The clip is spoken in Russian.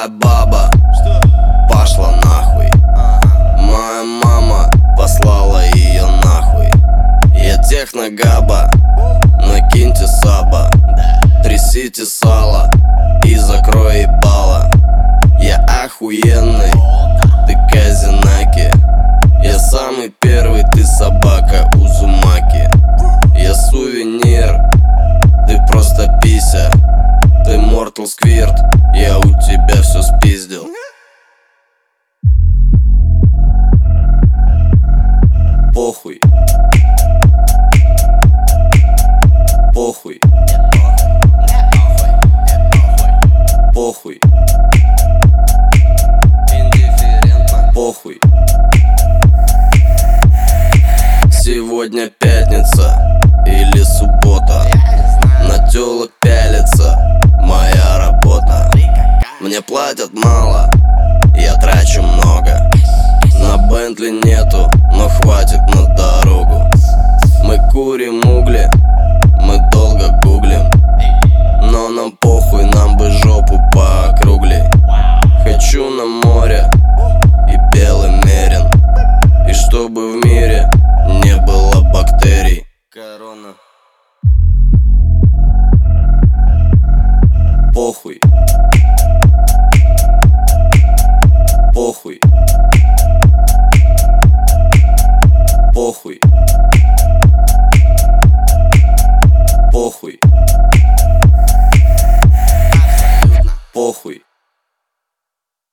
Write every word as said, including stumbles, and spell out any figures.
Твоя баба пошла нахуй. Моя мама послала ее нахуй. Я техногаба, накиньте саба, трясите сало и закрой ебало. Я охуенный, ты казинаки. Я самый первый, ты собака Узумаки. Я сувенир, ты просто пися. Ты Mortal Squirt, я у тебя все спиздил. Похуй. Похуй. Похуй. Индифферентно. Похуй. Сегодня пятница или суббота. На тёлок пялится моя работа. Мне платят мало, я трачу много. На Бентли нету, но хватит на дорогу. Мы курим угли, мы долго гуглим. Но нам похуй, нам бы жопу поокруглей. Хочу на море и белый мерин, и чтобы в мире не было бактерий. Корона. Похуй. Похуй.